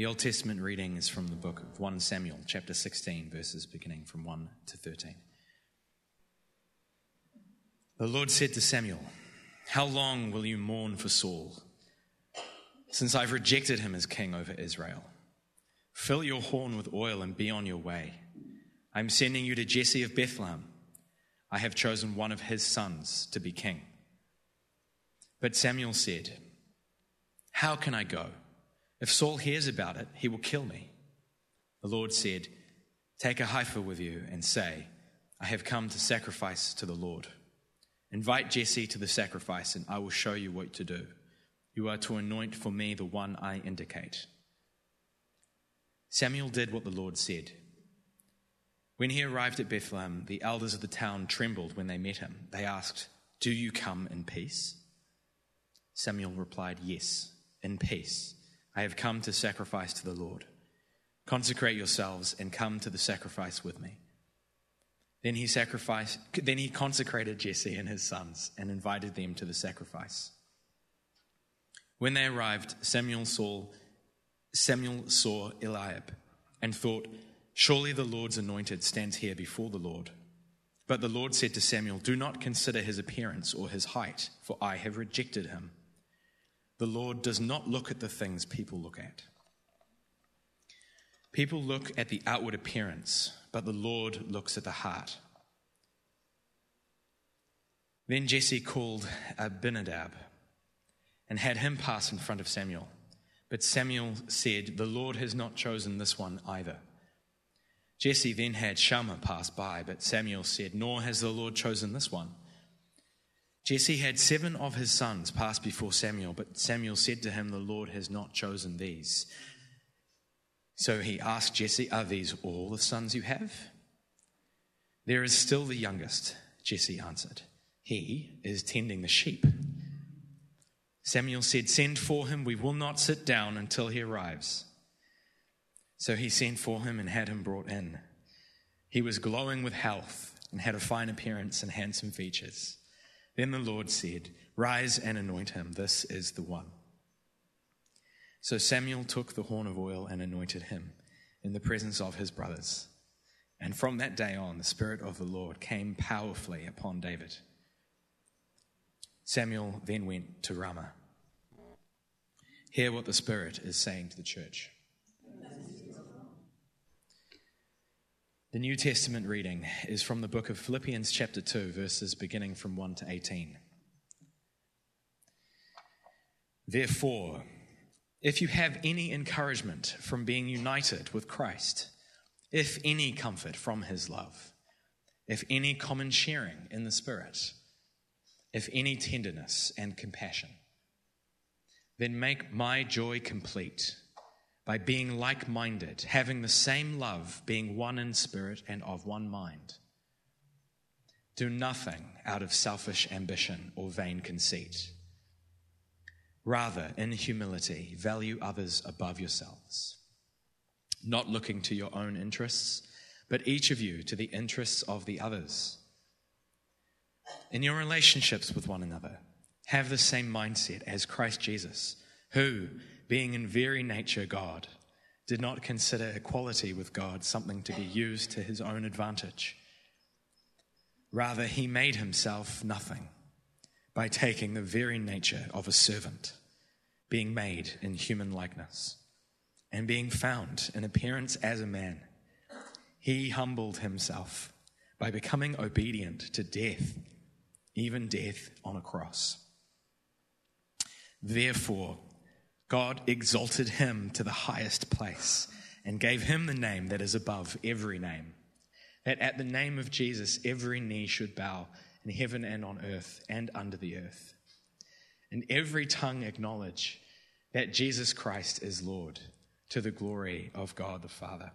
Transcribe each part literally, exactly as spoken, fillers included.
The Old Testament reading is from the book of First Samuel, chapter sixteen, verses beginning from one to thirteen. The Lord said to Samuel, "How long will you mourn for Saul, since I've rejected him as king over Israel? Fill your horn with oil and be on your way. I'm sending you to Jesse of Bethlehem. I have chosen one of his sons to be king." But Samuel said, "How can I go? If Saul hears about it, he will kill me." The Lord said, "Take a heifer with you and say, 'I have come to sacrifice to the Lord.' Invite Jesse to the sacrifice, and I will show you what to do. You are to anoint for me the one I indicate." Samuel did what the Lord said. When he arrived at Bethlehem, the elders of the town trembled when they met him. They asked, "Do you come in peace?" Samuel replied, "Yes, in peace. I have come to sacrifice to the Lord. Consecrate yourselves and come to the sacrifice with me." Then he sacrificed. Then he consecrated Jesse and his sons and invited them to the sacrifice. When they arrived, Samuel saw, Samuel saw Eliab and thought, "Surely the Lord's anointed stands here before the Lord." But the Lord said to Samuel, "Do not consider his appearance or his height, for I have rejected him. The Lord does not look at the things people look at. People look at the outward appearance, but the Lord looks at the heart." Then Jesse called Abinadab and had him pass in front of Samuel. But Samuel said, "The Lord has not chosen this one either." Jesse then had Shammah pass by, but Samuel said, "Nor has the Lord chosen this one." Jesse had seven of his sons pass before Samuel, but Samuel said to him, "The Lord has not chosen these." So he asked Jesse, "Are these all the sons you have?" "There is still the youngest," Jesse answered. "He is tending the sheep." Samuel said, "Send for him. We will not sit down until he arrives." So he sent for him and had him brought in. He was glowing with health and had a fine appearance and handsome features. Then the Lord said, "Rise and anoint him. This is the one." So Samuel took the horn of oil and anointed him in the presence of his brothers. And from that day on, the Spirit of the Lord came powerfully upon David. Samuel then went to Ramah. Hear what the Spirit is saying to the church. The New Testament reading is from the book of Philippians chapter two, verses beginning from one to eighteen. "Therefore, if you have any encouragement from being united with Christ, if any comfort from his love, if any common sharing in the Spirit, if any tenderness and compassion, then make my joy complete by being like-minded, having the same love, being one in spirit and of one mind. Do nothing out of selfish ambition or vain conceit. Rather, in humility, value others above yourselves, not looking to your own interests, but each of you to the interests of the others. In your relationships with one another, have the same mindset as Christ Jesus, who, being in very nature God, did not consider equality with God something to be used to his own advantage. Rather, he made himself nothing by taking the very nature of a servant, being made in human likeness, and being found in appearance as a man. He humbled himself by becoming obedient to death, even death on a cross. Therefore, God exalted him to the highest place and gave him the name that is above every name, that at the name of Jesus every knee should bow in heaven and on earth and under the earth, and every tongue acknowledge that Jesus Christ is Lord, to the glory of God the Father.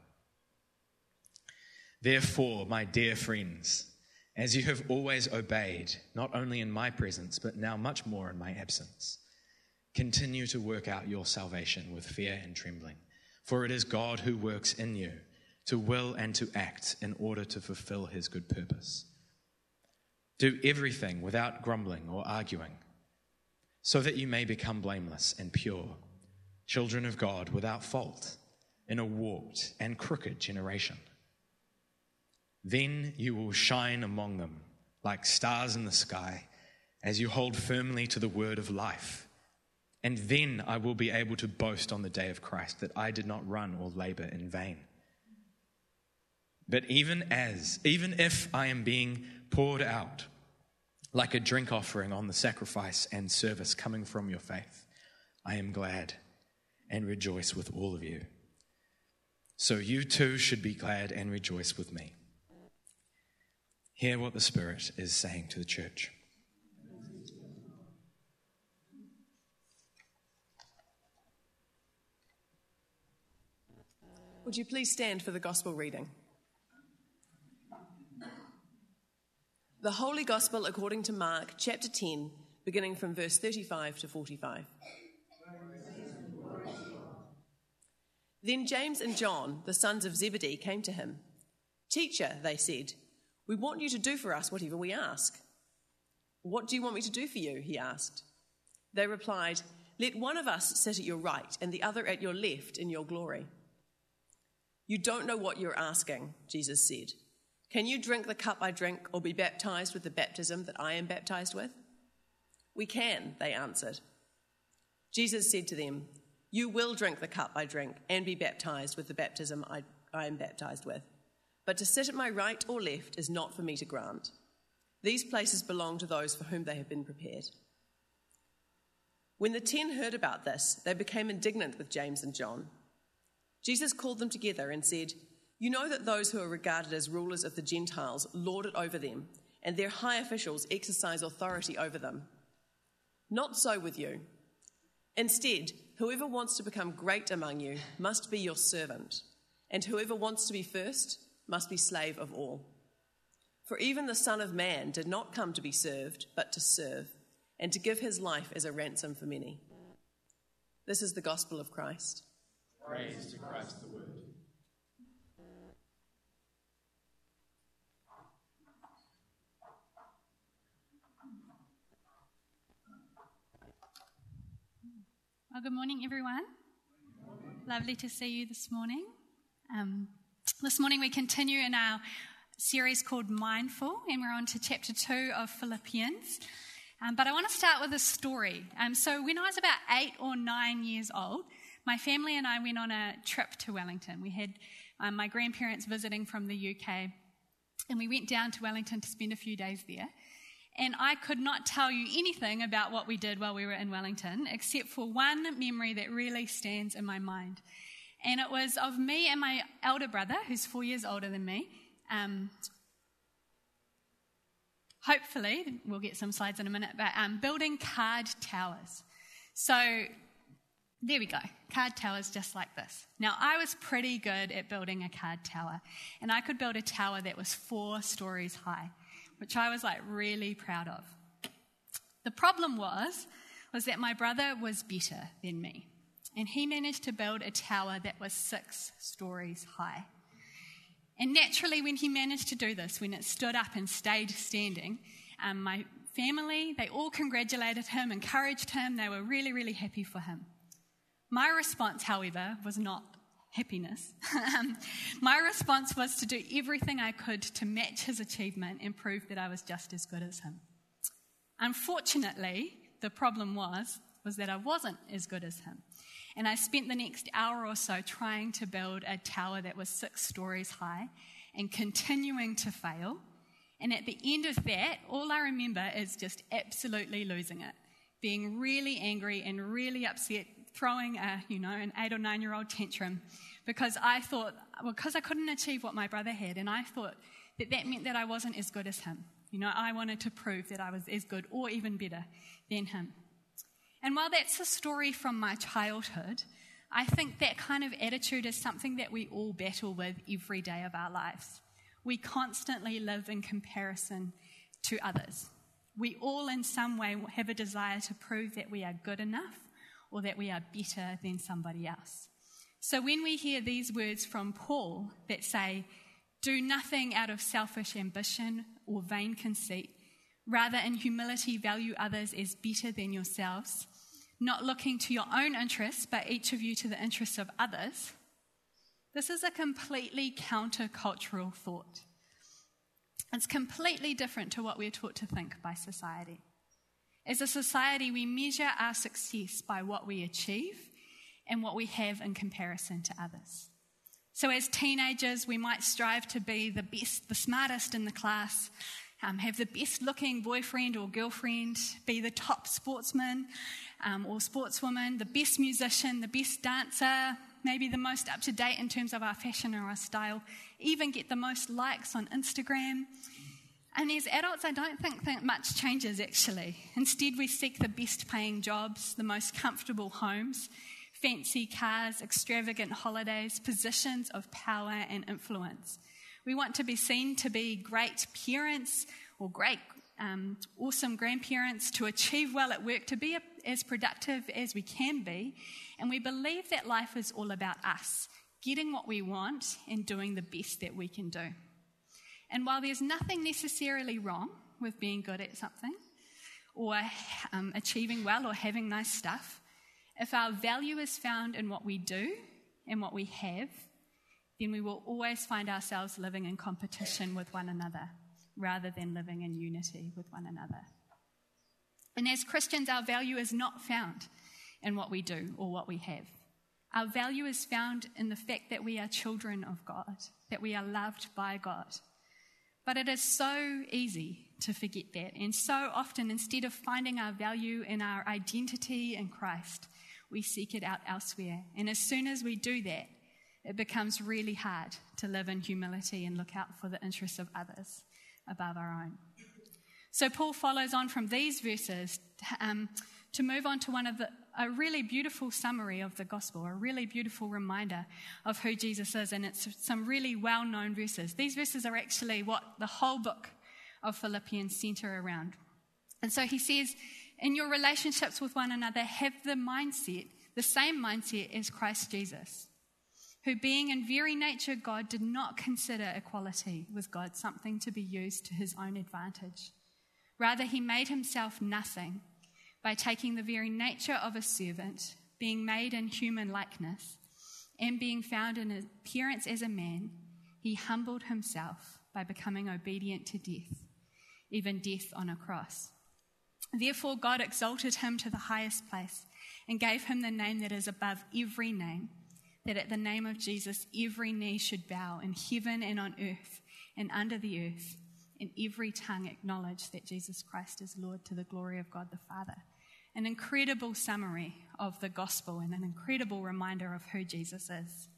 Therefore, my dear friends, as you have always obeyed, not only in my presence, but now much more in my absence, continue to work out your salvation with fear and trembling, for it is God who works in you to will and to act in order to fulfill his good purpose. Do everything without grumbling or arguing, so that you may become blameless and pure, children of God without fault in a warped and crooked generation. Then you will shine among them like stars in the sky as you hold firmly to the word of life. And then I will be able to boast on the day of Christ that I did not run or labor in vain. But even as, even if I am being poured out like a drink offering on the sacrifice and service coming from your faith, I am glad and rejoice with all of you. So you too should be glad and rejoice with me. Hear what the Spirit is saying to the church. Would you please stand for the gospel reading? The Holy Gospel according to Mark, chapter ten, beginning from verse thirty-five to forty-five. Then James and John, the sons of Zebedee, came to him. "Teacher," they said, "we want you to do for us whatever we ask." "What do you want me to do for you?" he asked. They replied, "Let one of us sit at your right and the other at your left in your glory." "You don't know what you're asking," Jesus said. "Can you drink the cup I drink or be baptized with the baptism that I am baptized with?" "We can," they answered. Jesus said to them, "You will drink the cup I drink and be baptized with the baptism I, I am baptized with. But to sit at my right or left is not for me to grant. These places belong to those for whom they have been prepared." When the ten heard about this, they became indignant with James and John. Jesus called them together and said, "You know that those who are regarded as rulers of the Gentiles lord it over them, and their high officials exercise authority over them. Not so with you. Instead, whoever wants to become great among you must be your servant, and whoever wants to be first must be slave of all. For even the Son of Man did not come to be served, but to serve, and to give his life as a ransom for many." This is the gospel of Christ. Praise to Christ the Word. Well, good morning, everyone. Lovely to see you this morning. Um, this morning we continue in our series called Mindful, and we're on to chapter two of Philippians. Um, but I want to start with a story. Um, so when I was about eight or nine years old, my family and I went on a trip to Wellington. We had um, my grandparents visiting from the U K, and we went down to Wellington to spend a few days there. And I could not tell you anything about what we did while we were in Wellington, except for one memory that really stands in my mind. And it was of me and my elder brother, who's four years older than me. Um, hopefully, we'll get some slides in a minute, but um, building card towers. So there we go, card towers just like this. Now, I was pretty good at building a card tower, and I could build a tower that was four stories high, which I was like really proud of. The problem was, was that my brother was better than me, and he managed to build a tower that was six stories high. And naturally, when he managed to do this, when it stood up and stayed standing, um, my family, they all congratulated him, encouraged him. They were really, really happy for him. My response, however, was not happiness. My response was to do everything I could to match his achievement and prove that I was just as good as him. Unfortunately, the problem was, was that I wasn't as good as him. And I spent the next hour or so trying to build a tower that was six stories high and continuing to fail. And at the end of that, all I remember is just absolutely losing it, being really angry and really upset, throwing a, you know, an eight or nine-year-old tantrum because I thought, well, because I couldn't achieve what my brother had, and I thought that that meant that I wasn't as good as him. You know, I wanted to prove that I was as good or even better than him. And while that's a story from my childhood, I think that kind of attitude is something that we all battle with every day of our lives. We constantly live in comparison to others. We all in some way have a desire to prove that we are good enough or that we are better than somebody else. So when we hear these words from Paul that say, "Do nothing out of selfish ambition or vain conceit, rather in humility value others as better than yourselves, not looking to your own interests, but each of you to the interests of others, this is a completely countercultural thought. It's completely different to what we're taught to think by society. As a society, we measure our success by what we achieve and what we have in comparison to others. So as teenagers, we might strive to be the best, the smartest in the class, um, have the best looking boyfriend or girlfriend, be the top sportsman um, or sportswoman, the best musician, the best dancer, maybe the most up to date in terms of our fashion or our style, even get the most likes on Instagram. And as adults, I don't think that much changes actually. Instead, we seek the best paying jobs, the most comfortable homes, fancy cars, extravagant holidays, positions of power and influence. We want to be seen to be great parents or great, um, awesome grandparents, to achieve well at work, to be a, as productive as we can be. And we believe that life is all about us, getting what we want and doing the best that we can do. And while there's nothing necessarily wrong with being good at something or um, achieving well or having nice stuff, if our value is found in what we do and what we have, then we will always find ourselves living in competition with one another rather than living in unity with one another. And as Christians, our value is not found in what we do or what we have. Our value is found in the fact that we are children of God, that we are loved by God. But it is so easy to forget that. And so often, instead of finding our value in our identity in Christ, we seek it out elsewhere. And as soon as we do that, it becomes really hard to live in humility and look out for the interests of others above our own. So Paul follows on from these verses um, to move on to one of the, a really beautiful summary of the gospel, a really beautiful reminder of who Jesus is, and it's some really well-known verses. These verses are actually what the whole book of Philippians center around. And so he says, in your relationships with one another, have the mindset, the same mindset as Christ Jesus, who being in very nature God did not consider equality with God something to be used to his own advantage. Rather, he made himself nothing by taking the very nature of a servant, being made in human likeness, and being found in appearance as a man, he humbled himself by becoming obedient to death, even death on a cross. Therefore, God exalted him to the highest place and gave him the name that is above every name, that at the name of Jesus every knee should bow in heaven and on earth and under the earth, and every tongue acknowledge that Jesus Christ is Lord, to the glory of God the Father. An incredible summary of the gospel and an incredible reminder of who Jesus is.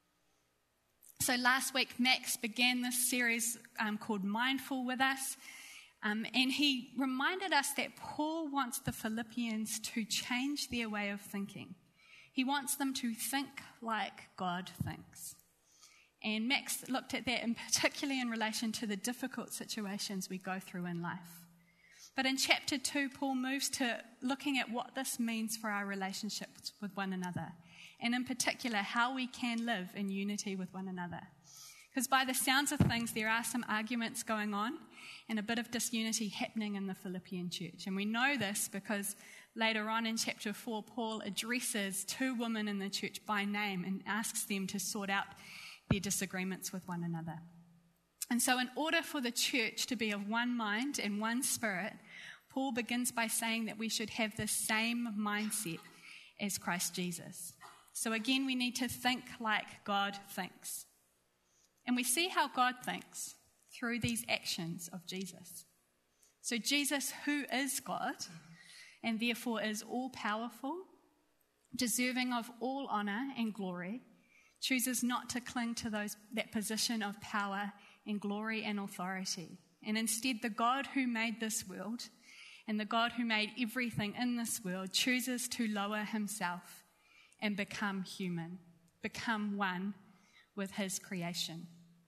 So last week, Max began this series um, called Mindful with us, um, and he reminded us that Paul wants the Philippians to change their way of thinking. He wants them to think like God thinks. And Max looked at that in particularly in relation to the difficult situations we go through in life. But in chapter two, Paul moves to looking at what this means for our relationships with one another, and in particular, how we can live in unity with one another. Because by the sounds of things, there are some arguments going on and a bit of disunity happening in the Philippian church. And we know this because later on in chapter four, Paul addresses two women in the church by name and asks them to sort out their disagreements with one another. And so in order for the church to be of one mind and one spirit, Paul begins by saying that we should have the same mindset as Christ Jesus. So again, we need to think like God thinks. And we see how God thinks through these actions of Jesus. So Jesus, who is God, and therefore is all-powerful, deserving of all honor and glory, chooses not to cling to those that position of power and glory and authority. And instead, the God who made this world and the God who made everything in this world chooses to lower himself and become human, become one with his creation.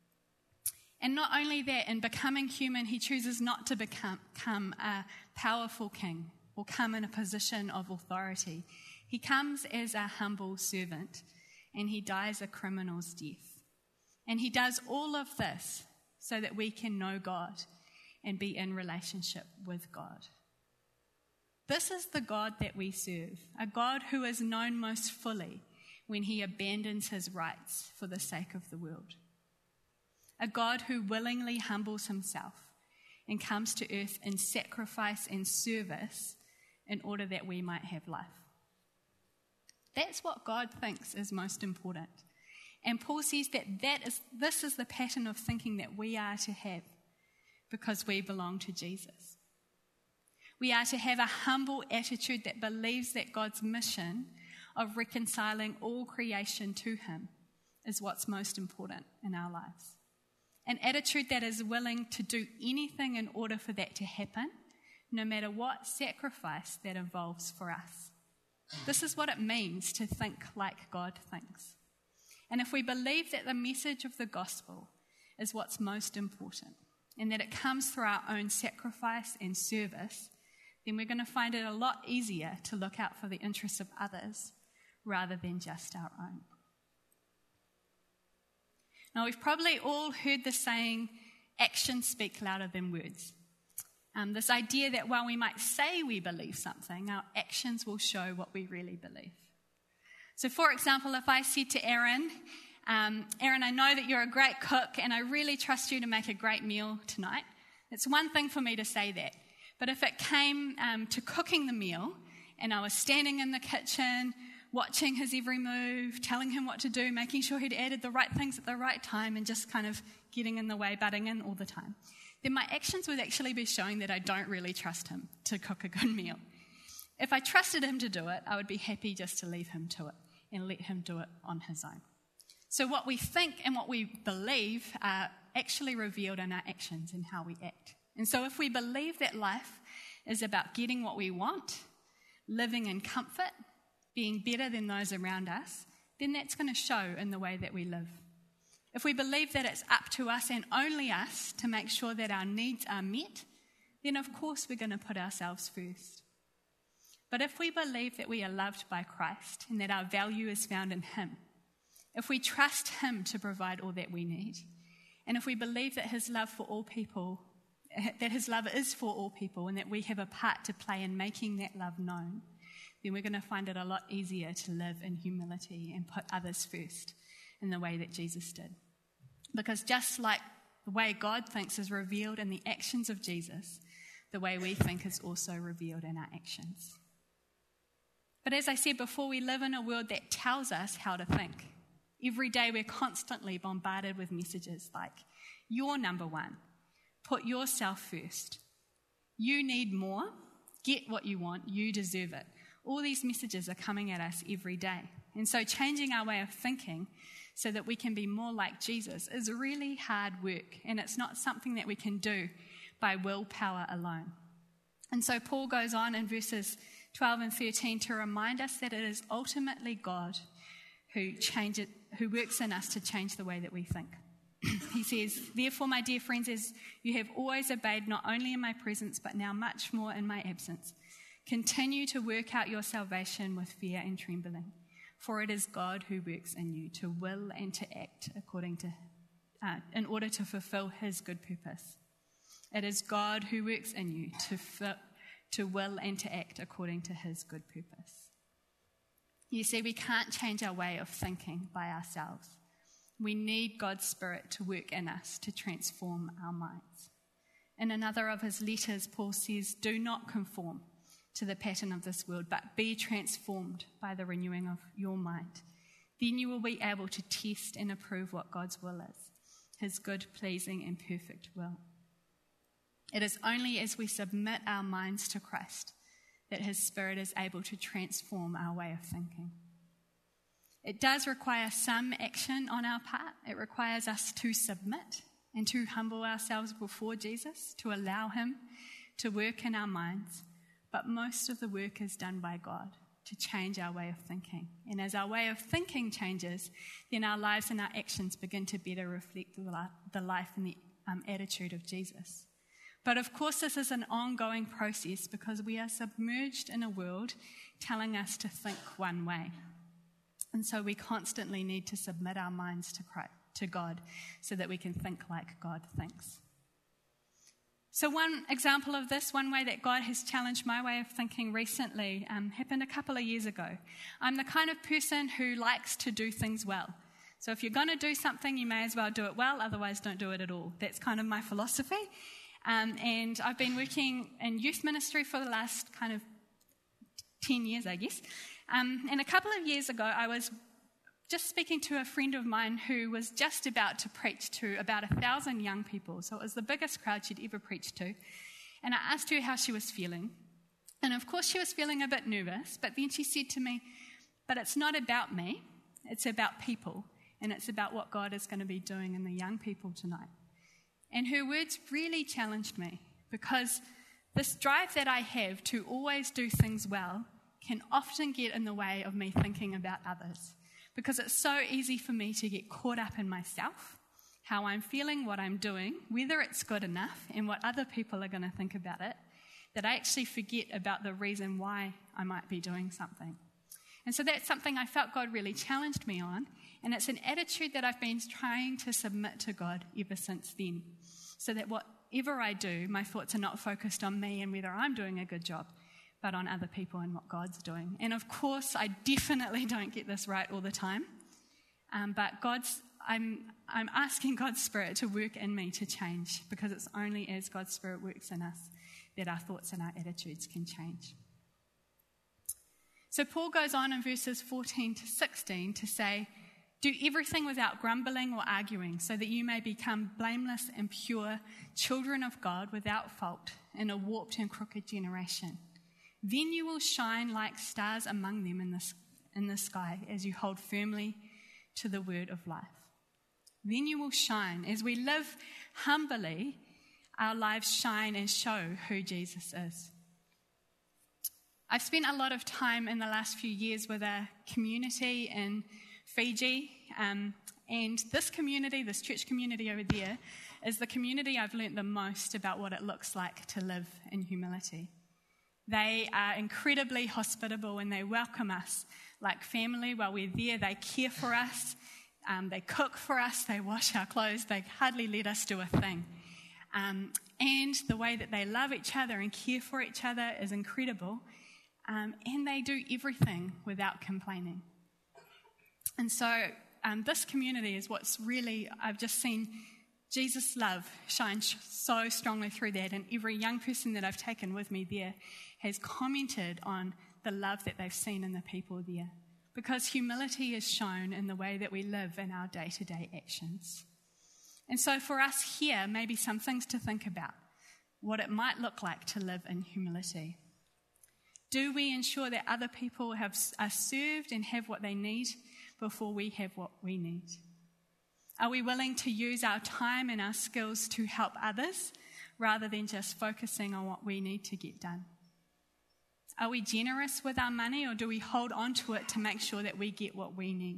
And not only that, in becoming human, he chooses not to become, become a powerful king or come in a position of authority. He comes as a humble servant, and he dies a criminal's death. And he does all of this so that we can know God and be in relationship with God. This is the God that we serve, a God who is known most fully when he abandons his rights for the sake of the world. A God who willingly humbles himself and comes to earth in sacrifice and service in order that we might have life. That's what God thinks is most important. And Paul says that, that is, this is the pattern of thinking that we are to have because we belong to Jesus. We are to have a humble attitude that believes that God's mission of reconciling all creation to him is what's most important in our lives. An attitude that is willing to do anything in order for that to happen, no matter what sacrifice that involves for us. This is what it means to think like God thinks. And if we believe that the message of the gospel is what's most important, and that it comes through our own sacrifice and service, then we're going to find it a lot easier to look out for the interests of others rather than just our own. Now, we've probably all heard the saying, actions speak louder than words. Um, this idea that while we might say we believe something, our actions will show what we really believe. So, for example, if I said to Aaron, um, Aaron, I know that you're a great cook and I really trust you to make a great meal tonight. It's one thing for me to say that. But if it came um, to cooking the meal and I was standing in the kitchen, watching his every move, telling him what to do, making sure he'd added the right things at the right time and just kind of getting in the way, butting in all the time, then my actions would actually be showing that I don't really trust him to cook a good meal. If I trusted him to do it, I would be happy just to leave him to it and let him do it on his own. So what we think and what we believe are actually revealed in our actions and how we act. And so if we believe that life is about getting what we want, living in comfort, being better than those around us, then that's going to show in the way that we live. If we believe that it's up to us and only us to make sure that our needs are met, then of course we're going to put ourselves first. But if we believe that we are loved by Christ and that our value is found in him, if we trust him to provide all that we need, and if we believe that his love for all people, that his love is for all people and that we have a part to play in making that love known, then we're going to find it a lot easier to live in humility and put others first in the way that Jesus did. Because just like the way God thinks is revealed in the actions of Jesus, the way we think is also revealed in our actions. But as I said before, we live in a world that tells us how to think. Every day we're constantly bombarded with messages like, you're number one, put yourself first, you need more, get what you want, you deserve it. All these messages are coming at us every day. And so changing our way of thinking so that we can be more like Jesus is really hard work. And it's not something that we can do by willpower alone. And so Paul goes on in verses twelve and thirteen to remind us that it is ultimately God who changes, who works in us to change the way that we think. He says, therefore, my dear friends, as you have always obeyed, not only in my presence, but now much more in my absence, continue to work out your salvation with fear and trembling, for it is God who works in you to will and to act according to, uh, in order to fulfill his good purpose. It is God who works in you to, fi- to will and to act according to his good purpose. You see, we can't change our way of thinking by ourselves. We need God's Spirit to work in us to transform our minds. In another of his letters, Paul says, do not conform to the pattern of this world, but be transformed by the renewing of your mind. Then you will be able to test and approve what God's will is, his good, pleasing, and perfect will. It is only as we submit our minds to Christ that his Spirit is able to transform our way of thinking. It does require some action on our part. It requires us to submit and to humble ourselves before Jesus, to allow him to work in our minds. But most of the work is done by God to change our way of thinking. And as our way of thinking changes, then our lives and our actions begin to better reflect the life and the um, attitude of Jesus. But of course, this is an ongoing process because we are submerged in a world telling us to think one way. And so we constantly need to submit our minds to Christ, to God, so that we can think like God thinks. So one example of this, one way that God has challenged my way of thinking recently, um, happened a couple of years ago. I'm the kind of person who likes to do things well. So if you're going to do something, you may as well do it well, otherwise don't do it at all. That's kind of my philosophy. Um, and I've been working in youth ministry for the last kind of ten years, I guess. Um, and a couple of years ago, I was just speaking to a friend of mine who was just about to preach to about a thousand young people. So it was the biggest crowd she'd ever preached to. And I asked her how she was feeling. And of course, she was feeling a bit nervous. But then she said to me, but it's not about me. It's about people. And it's about what God is going to be doing in the young people tonight. And her words really challenged me, because this drive that I have to always do things well can often get in the way of me thinking about others, because it's so easy for me to get caught up in myself, how I'm feeling, what I'm doing, whether it's good enough, and what other people are going to think about it, that I actually forget about the reason why I might be doing something. And so that's something I felt God really challenged me on, and it's an attitude that I've been trying to submit to God ever since then, so that whatever I do, my thoughts are not focused on me and whether I'm doing a good job, but on other people and what God's doing. And of course, I definitely don't get this right all the time, um, but God's, I'm, I'm asking God's Spirit to work in me to change, because it's only as God's Spirit works in us that our thoughts and our attitudes can change. So Paul goes on in verses fourteen to sixteen to say, do everything without grumbling or arguing, so that you may become blameless and pure, children of God without fault in a warped and crooked generation. Then you will shine like stars among them in the, in the sky as you hold firmly to the word of life. Then you will shine. As we live humbly, our lives shine and show who Jesus is. I've spent a lot of time in the last few years with a community in Fiji, um, and this community, this church community over there, is the community I've learnt the most about what it looks like to live in humility. They are incredibly hospitable, and they welcome us like family while we're there. They care for us, um, they cook for us, they wash our clothes, they hardly let us do a thing. Um, and the way that they love each other and care for each other is incredible. Um, and they do everything without complaining. And so um, this community is what's really, I've just seen Jesus' love shine sh- so strongly through that. And every young person that I've taken with me there has commented on the love that they've seen in the people there. Because humility is shown in the way that we live in our day-to-day actions. And so for us here, maybe some things to think about, what it might look like to live in humility. Do we ensure that other people have, are served and have what they need before we have what we need? Are we willing to use our time and our skills to help others rather than just focusing on what we need to get done? Are we generous with our money, or do we hold on to it to make sure that we get what we need?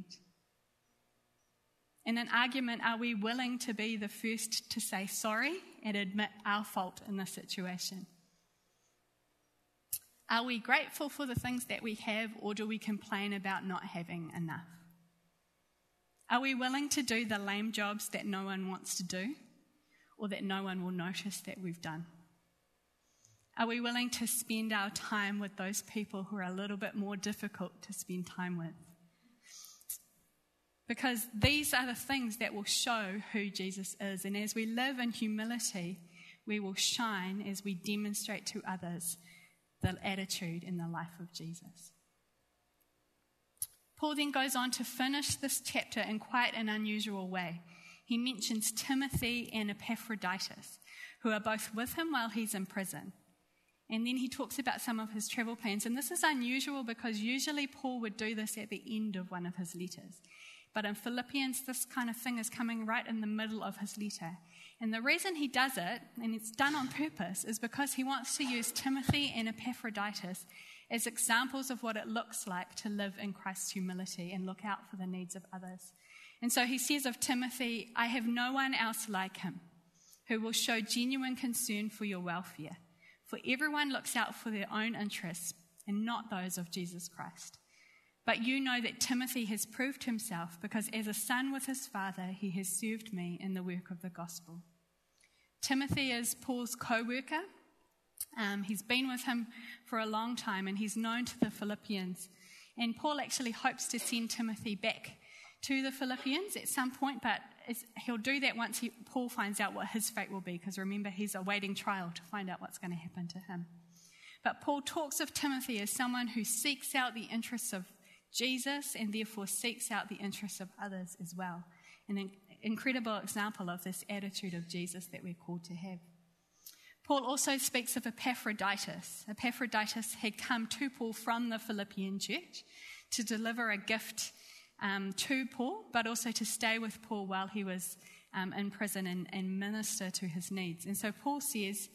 In an argument, are we willing to be the first to say sorry and admit our fault in the situation? Are we grateful for the things that we have, or do we complain about not having enough? Are we willing to do the lame jobs that no one wants to do, or that no one will notice that we've done? Are we willing to spend our time with those people who are a little bit more difficult to spend time with? Because these are the things that will show who Jesus is. And as we live in humility, we will shine as we demonstrate to others the attitude in the life of Jesus. Paul then goes on to finish this chapter in quite an unusual way. He mentions Timothy and Epaphroditus, who are both with him while he's in prison. And then he talks about some of his travel plans. And this is unusual because usually Paul would do this at the end of one of his letters. But in Philippians, this kind of thing is coming right in the middle of his letter. And the reason he does it, and it's done on purpose, is because he wants to use Timothy and Epaphroditus as examples of what it looks like to live in Christ's humility and look out for the needs of others. And so he says of Timothy, I have no one else like him who will show genuine concern for your welfare. For everyone looks out for their own interests and not those of Jesus Christ. But you know that Timothy has proved himself, because as a son with his father, he has served me in the work of the gospel. Timothy is Paul's co-worker. Um, he's been with him for a long time, and he's known to the Philippians. And Paul actually hopes to send Timothy back to the Philippians at some point, but he'll do that once he, Paul finds out what his fate will be, because remember, he's awaiting trial to find out what's going to happen to him. But Paul talks of Timothy as someone who seeks out the interests of Jesus and therefore seeks out the interests of others as well. An incredible example of this attitude of Jesus that we're called to have. Paul also speaks of Epaphroditus. Epaphroditus had come to Paul from the Philippian church to deliver a gift um, to Paul, but also to stay with Paul while he was um, in prison and, and minister to his needs. And so Paul says,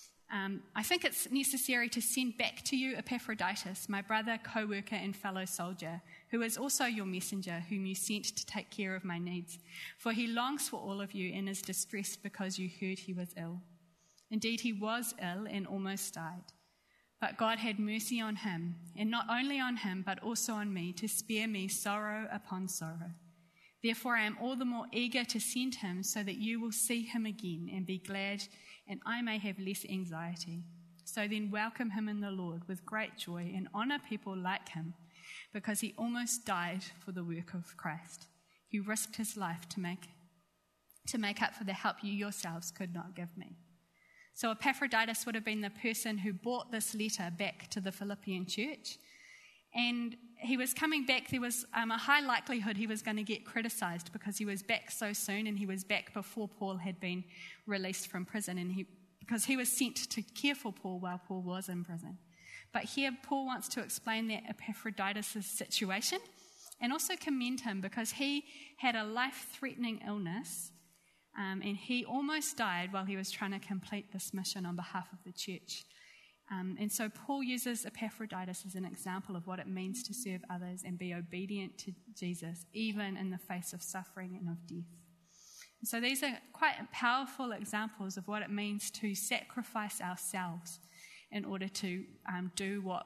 um, I think it's necessary to send back to you Epaphroditus, my brother, co-worker, and fellow soldier, who is also your messenger, whom you sent to take care of my needs. For he longs for all of you and is distressed because you heard he was ill. Indeed, he was ill and almost died. But God had mercy on him, and not only on him, but also on me, to spare me sorrow upon sorrow. Therefore, I am all the more eager to send him, so that you will see him again and be glad, and I may have less anxiety. So then welcome him in the Lord with great joy, and honor people like him, because he almost died for the work of Christ. He risked his life to make, to make up for the help you yourselves could not give me. So Epaphroditus would have been the person who brought this letter back to the Philippian church. And he was coming back. There was um, a high likelihood he was going to get criticized because he was back so soon, and he was back before Paul had been released from prison, and he because he was sent to care for Paul while Paul was in prison. But here Paul wants to explain that Epaphroditus' situation and also commend him because he had a life-threatening illness. Um, and he almost died while he was trying to complete this mission on behalf of the church. Um, and so Paul uses Epaphroditus as an example of what it means to serve others and be obedient to Jesus, even in the face of suffering and of death. And so these are quite powerful examples of what it means to sacrifice ourselves in order to um, do what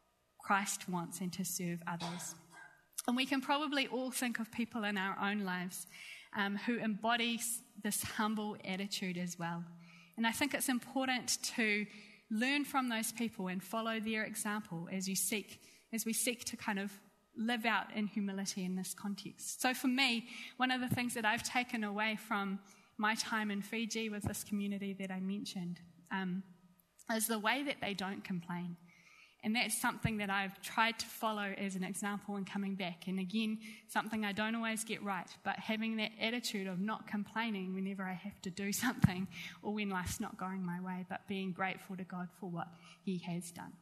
Christ wants and to serve others. And we can probably all think of people in our own lives Um, who embodies this humble attitude as well. And I think it's important to learn from those people and follow their example as you seek, as we seek to kind of live out in humility in this context. So for me, one of the things that I've taken away from my time in Fiji with this community that I mentioned um, is the way that they don't complain. And that's something that I've tried to follow as an example in coming back. And again, something I don't always get right, but having that attitude of not complaining whenever I have to do something or when life's not going my way, but being grateful to God for what he has done.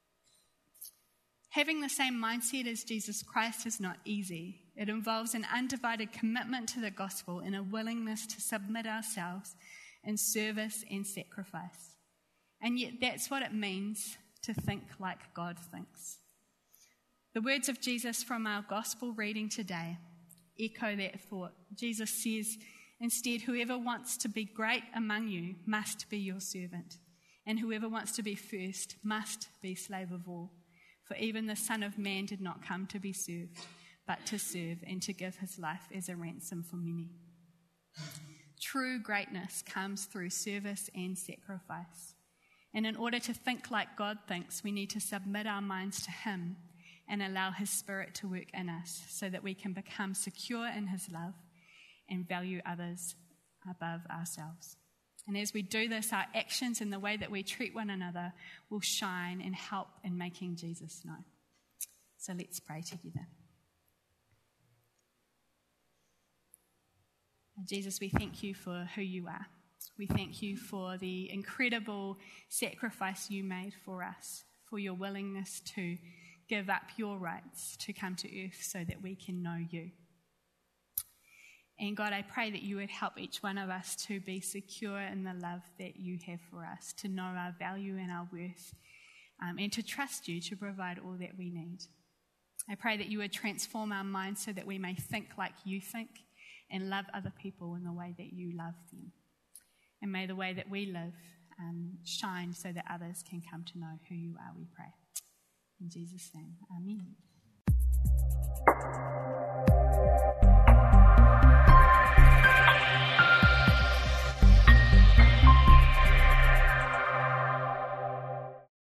Having the same mindset as Jesus Christ is not easy. It involves an undivided commitment to the gospel and a willingness to submit ourselves in service and sacrifice. And yet that's what it means to think like God thinks. The words of Jesus from our gospel reading today echo that thought. Jesus says, instead, whoever wants to be great among you must be your servant, and whoever wants to be first must be slave of all. For even the Son of Man did not come to be served, but to serve and to give his life as a ransom for many. True greatness comes through service and sacrifice. And in order to think like God thinks, we need to submit our minds to him and allow his Spirit to work in us so that we can become secure in his love and value others above ourselves. And as we do this, our actions and the way that we treat one another will shine and help in making Jesus known. So let's pray together. Jesus, we thank you for who you are. We thank you for the incredible sacrifice you made for us, for your willingness to give up your rights to come to earth so that we can know you. And God, I pray that you would help each one of us to be secure in the love that you have for us, to know our value and our worth, um, and to trust you to provide all that we need. I pray that you would transform our minds so that we may think like you think and love other people in the way that you love them. And may the way that we live um, shine so that others can come to know who you are, we pray. In Jesus' name, amen.